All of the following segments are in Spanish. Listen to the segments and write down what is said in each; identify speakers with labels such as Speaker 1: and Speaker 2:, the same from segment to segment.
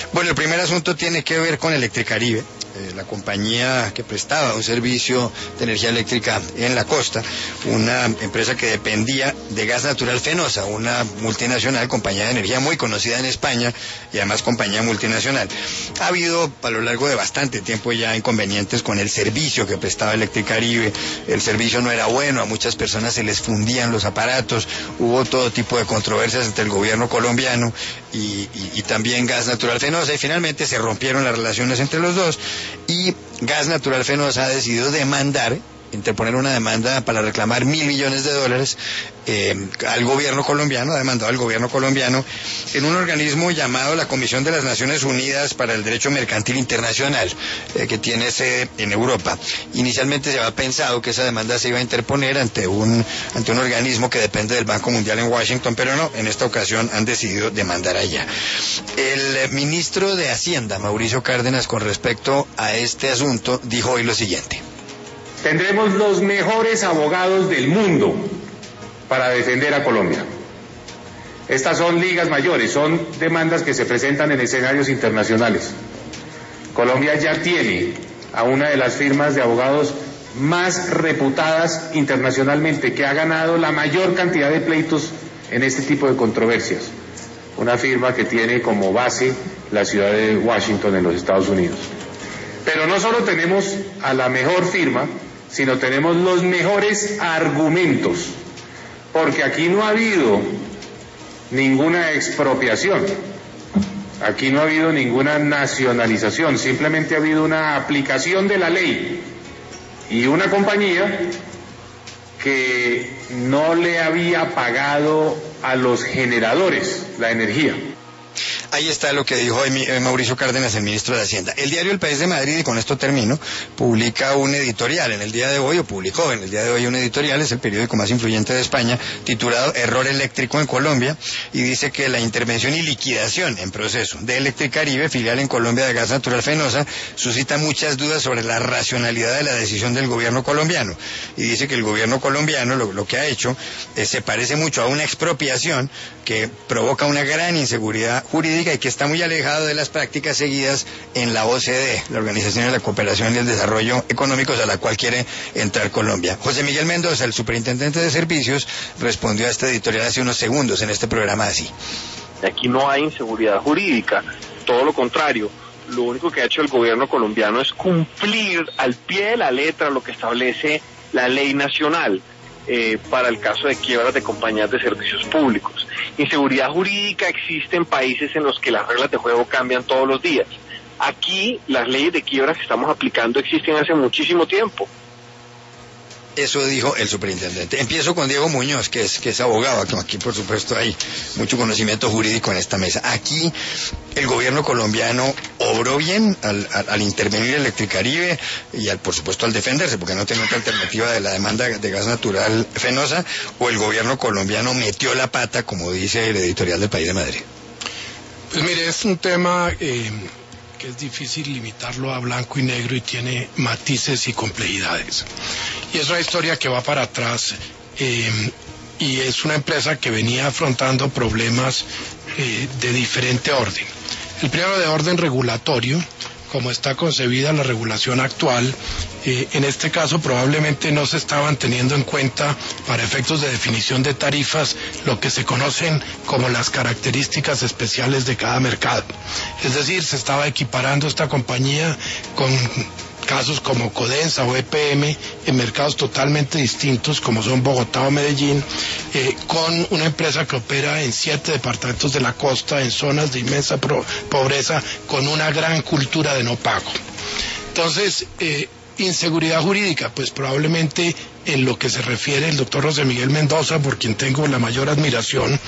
Speaker 1: Bueno, el primer asunto tiene que ver con Electricaribe, la compañía que prestaba un servicio de energía eléctrica en la costa, una empresa que dependía de Gas Natural Fenosa, una multinacional, compañía de energía muy conocida en España y además compañía multinacional. Ha habido a lo largo de bastante tiempo ya inconvenientes con el servicio que prestaba Electricaribe. El servicio no era bueno, a muchas personas se les fundían los aparatos, hubo todo tipo de controversias entre el gobierno colombiano y también Gas Natural Fenosa, y finalmente se rompieron las relaciones entre los dos, y Gas Natural Fenosa ha decidido interponer una demanda para reclamar $1.000 millones al gobierno colombiano, ha demandado al gobierno colombiano en un organismo llamado la Comisión de las Naciones Unidas para el Derecho Mercantil Internacional, que tiene sede en Europa. Inicialmente se había pensado que esa demanda se iba a interponer ante un organismo que depende del Banco Mundial en Washington, pero no, en esta ocasión han decidido demandar allá. El ministro de Hacienda, Mauricio Cárdenas, con respecto a este asunto, dijo hoy lo siguiente:
Speaker 2: tendremos los mejores abogados del mundo para defender a Colombia. Estas son ligas mayores, son demandas que se presentan en escenarios internacionales. Colombia ya tiene a una de las firmas de abogados más reputadas internacionalmente, que ha ganado la mayor cantidad de pleitos en este tipo de controversias. Una firma que tiene como base la ciudad de Washington en los Estados Unidos. Pero no solo tenemos a la mejor firma, sino tenemos los mejores argumentos, porque aquí no ha habido ninguna expropiación, aquí no ha habido ninguna nacionalización, simplemente ha habido una aplicación de la ley y una compañía que no le había pagado a los generadores la energía.
Speaker 1: Ahí está lo que dijo hoy Mauricio Cárdenas, el ministro de Hacienda. El diario El País de Madrid, y con esto termino, publicó en el día de hoy un editorial, es el periódico más influyente de España, titulado Error eléctrico en Colombia, y dice que la intervención y liquidación en proceso de Electricaribe, filial en Colombia de Gas Natural Fenosa, suscita muchas dudas sobre la racionalidad de la decisión del gobierno colombiano. Y dice que el gobierno colombiano lo que ha hecho se parece mucho a una expropiación que provoca una gran inseguridad jurídica y que está muy alejado de las prácticas seguidas en la OCDE, la Organización de la Cooperación y el Desarrollo Económicos, a la cual quiere entrar Colombia. José Miguel Mendoza, el superintendente de servicios, respondió a este editorial hace unos segundos en este programa así:
Speaker 3: aquí no hay inseguridad jurídica, todo lo contrario. Lo único que ha hecho el gobierno colombiano es cumplir al pie de la letra lo que establece la ley nacional para el caso de quiebras de compañías de servicios públicos. Inseguridad jurídica existe en países en los que las reglas de juego cambian todos los días. Aquí las leyes de quiebras que estamos aplicando existen hace muchísimo tiempo.
Speaker 1: Eso dijo el superintendente. Empiezo con Diego Muñoz, que es abogado. Aquí, por supuesto, hay mucho conocimiento jurídico en esta mesa. Aquí el gobierno colombiano obró bien al intervenir Electricaribe y, por supuesto, al defenderse, porque no tiene otra alternativa de la demanda de Gas Natural Fenosa, o el gobierno colombiano metió la pata, como dice el editorial del País de Madrid.
Speaker 4: Pues mire, es un tema que es difícil limitarlo a blanco y negro y tiene matices y complejidades. Y es una historia que va para atrás y es una empresa que venía afrontando problemas de diferente orden. El primero de orden regulatorio, como está concebida la regulación actual, en este caso probablemente no se estaban teniendo en cuenta para efectos de definición de tarifas lo que se conocen como las características especiales de cada mercado. Es decir, se estaba equiparando esta compañía con casos como Codensa o EPM en mercados totalmente distintos como son Bogotá o Medellín, con una empresa que opera en 7 departamentos de la costa, en zonas de inmensa pobreza, con una gran cultura de no pago. Entonces, inseguridad jurídica, pues probablemente en lo que se refiere el doctor José Miguel Mendoza, por quien tengo la mayor admiración,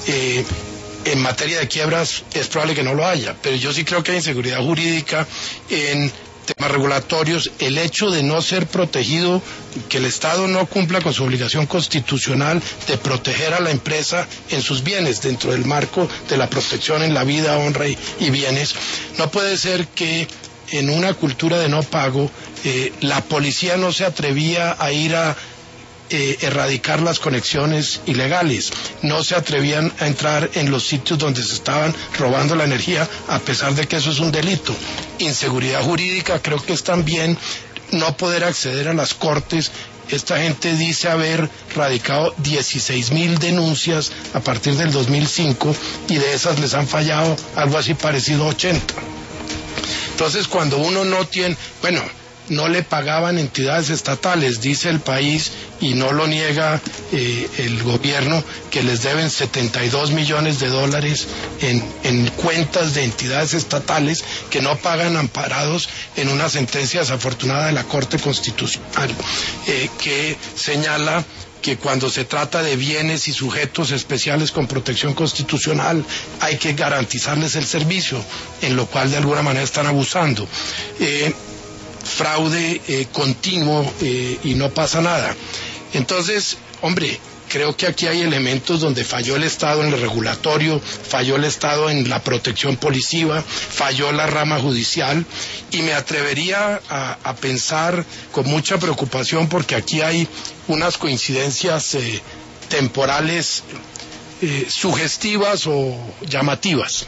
Speaker 4: en materia de quiebras es probable que no lo haya, pero yo sí creo que hay inseguridad jurídica en temas regulatorios, el hecho de no ser protegido, que el Estado no cumpla con su obligación constitucional de proteger a la empresa en sus bienes, dentro del marco de la protección en la vida, honra y bienes. No puede ser que en una cultura de no pago la policía no se atrevía a ir a erradicar las conexiones ilegales, no se atrevían a entrar en los sitios donde se estaban robando la energía, a pesar de que eso es un delito. Inseguridad jurídica, creo que es también no poder acceder a las cortes. Esta gente dice haber radicado 16.000 denuncias a partir del 2005 y de esas les han fallado algo así parecido a 80. Entonces, cuando uno no tiene, no le pagaban entidades estatales, dice el país, y no lo niega el gobierno, que les deben $72 millones en cuentas de entidades estatales que no pagan, amparados en una sentencia desafortunada de la Corte Constitucional, que señala que cuando se trata de bienes y sujetos especiales con protección constitucional hay que garantizarles el servicio, en lo cual de alguna manera están abusando. Fraude continuo y no pasa nada. Entonces, hombre, creo que aquí hay elementos donde falló el Estado en el regulatorio, falló el Estado en la protección policiva, falló la rama judicial, y me atrevería a pensar con mucha preocupación, porque aquí hay unas coincidencias temporales sugestivas o llamativas.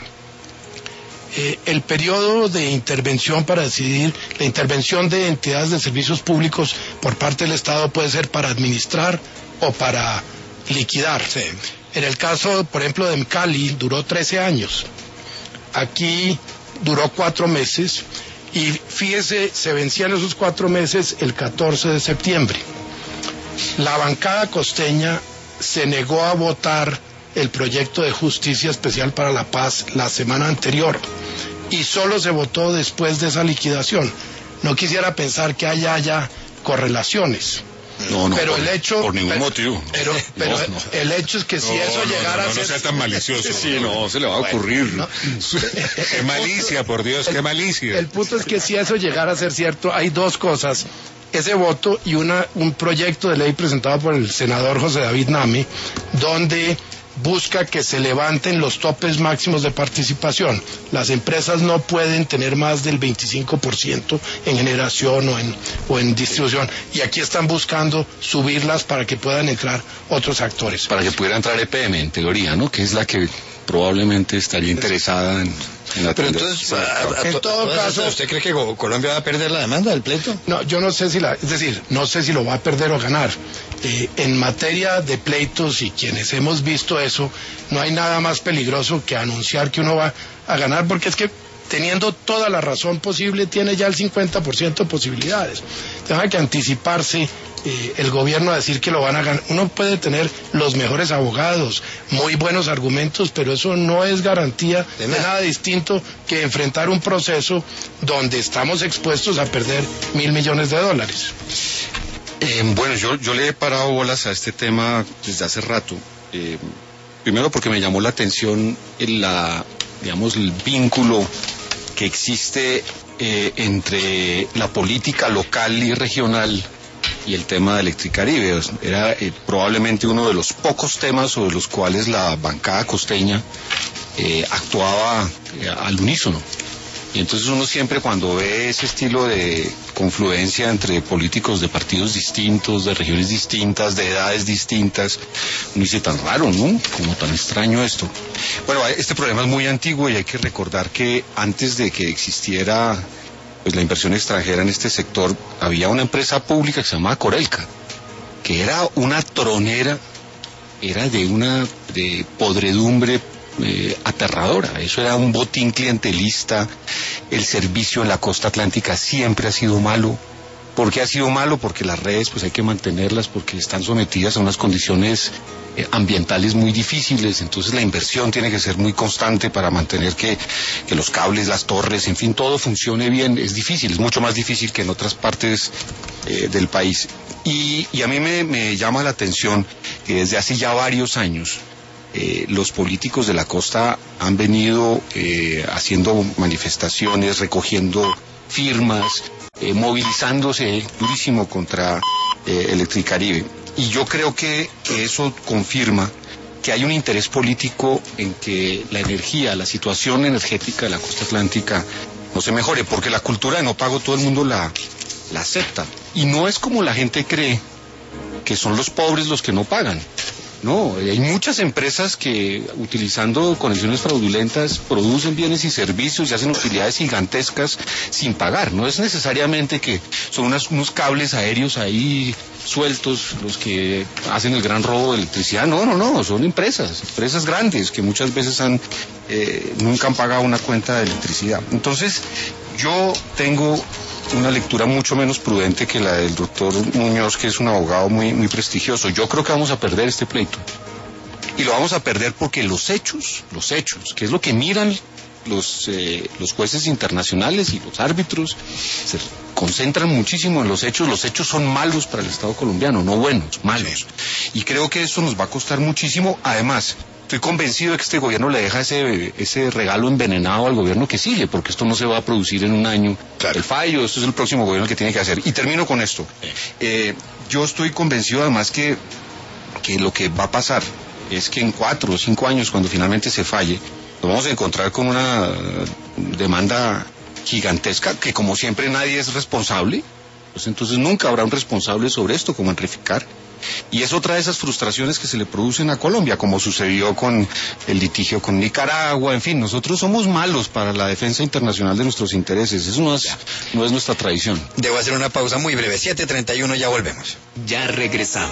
Speaker 4: El periodo de intervención para decidir, la intervención de entidades de servicios públicos por parte del Estado puede ser para administrar o para liquidar. Sí. En el caso, por ejemplo, de Mcali, duró 13 años. Aquí duró 4 meses y fíjese, se vencían esos 4 meses el 14 de septiembre. La bancada costeña se negó a votar el proyecto de justicia especial para la paz la semana anterior y solo se votó después de esa liquidación. No quisiera pensar que haya correlaciones.
Speaker 5: No,
Speaker 4: pero el hecho,
Speaker 5: por ningún motivo.
Speaker 4: Pero el hecho es que si eso llegara a ser...
Speaker 5: No sea tan malicioso. Sí, no se le va a ocurrir. Qué malicia, por Dios, qué malicia.
Speaker 4: El punto es que si eso llegara a ser cierto, hay dos cosas: ese voto y un proyecto de ley presentado por el senador José David Name, donde busca que se levanten los topes máximos de participación. Las empresas no pueden tener más del 25% en generación o en distribución, y aquí están buscando subirlas para que puedan entrar otros actores.
Speaker 5: Para que pudiera entrar EPM, en teoría, ¿no? Que es la que probablemente estaría interesada en la...
Speaker 1: Pero entonces, en todo caso, ¿usted cree que Colombia va a perder la demanda del pleito?
Speaker 4: No, yo no sé no sé si lo va a perder o ganar. En materia de pleitos, y quienes hemos visto eso, no hay nada más peligroso que anunciar que uno va a ganar, porque es que teniendo toda la razón posible tiene ya el 50% de posibilidades. Tiene que anticiparse el gobierno a decir que lo van a ganar. Uno puede tener los mejores abogados, muy buenos argumentos, pero eso no es garantía de nada distinto que enfrentar un proceso donde estamos expuestos a perder $1.000 millones.
Speaker 5: Bueno, yo le he parado bolas a este tema desde hace rato. Primero porque me llamó la atención el vínculo que existe entre la política local y regional y el tema de Electricaribe. Era probablemente uno de los pocos temas sobre los cuales la bancada costeña actuaba al unísono. Y entonces uno siempre, cuando ve ese estilo de confluencia entre políticos de partidos distintos, de regiones distintas, de edades distintas, uno dice, tan raro, ¿no? Como tan extraño esto. Bueno, este problema es muy antiguo y hay que recordar que antes de que existiera pues la inversión extranjera en este sector, había una empresa pública que se llamaba Corelca, que era una tronera, era de podredumbre aterradora. Eso era un botín clientelista. El servicio en la costa atlántica siempre ha sido malo. ¿Por qué ha sido malo? Porque las redes pues hay que mantenerlas, porque están sometidas a unas condiciones ambientales muy difíciles. Entonces la inversión tiene que ser muy constante para mantener que los cables, las torres, en fin, todo funcione bien. Es difícil, es mucho más difícil que en otras partes del país. Y a mí me llama la atención que desde hace ya varios años los políticos de la costa han venido haciendo manifestaciones, recogiendo firmas, movilizándose durísimo contra Electricaribe. Y yo creo que eso confirma que hay un interés político en que la energía, la situación energética de la costa atlántica no se mejore, porque la cultura de no pago todo el mundo la acepta. Y no es como la gente cree, que son los pobres los que no pagan. No, hay muchas empresas que utilizando conexiones fraudulentas producen bienes y servicios y hacen utilidades gigantescas sin pagar. No es necesariamente que son unos cables aéreos ahí sueltos los que hacen el gran robo de electricidad. No, son empresas grandes que muchas veces nunca han pagado una cuenta de electricidad. Entonces, yo tengo una lectura mucho menos prudente que la del doctor Muñoz, que es un abogado muy prestigioso. Yo creo que vamos a perder este pleito. Y lo vamos a perder porque los hechos, que es lo que miran los jueces internacionales y los árbitros, se concentran muchísimo en los hechos. Los hechos son malos para el Estado colombiano, no buenos, malos. Y creo que eso nos va a costar muchísimo. Además, estoy convencido de que este gobierno le deja ese regalo envenenado al gobierno que sigue, porque esto no se va a producir en un año. Claro. El fallo, esto es el próximo gobierno que tiene que hacer. Y termino con esto. Yo estoy convencido además que lo que va a pasar es que en 4 o 5 años, cuando finalmente se falle, nos vamos a encontrar con una demanda gigantesca, que como siempre nadie es responsable, pues entonces nunca habrá un responsable sobre esto, como en Reficar. Y es otra de esas frustraciones que se le producen a Colombia, como sucedió con el litigio con Nicaragua. En fin, nosotros somos malos para la defensa internacional de nuestros intereses. Eso no es nuestra tradición.
Speaker 1: Debo hacer una pausa muy breve, 7:31, ya volvemos.
Speaker 6: Ya regresamos.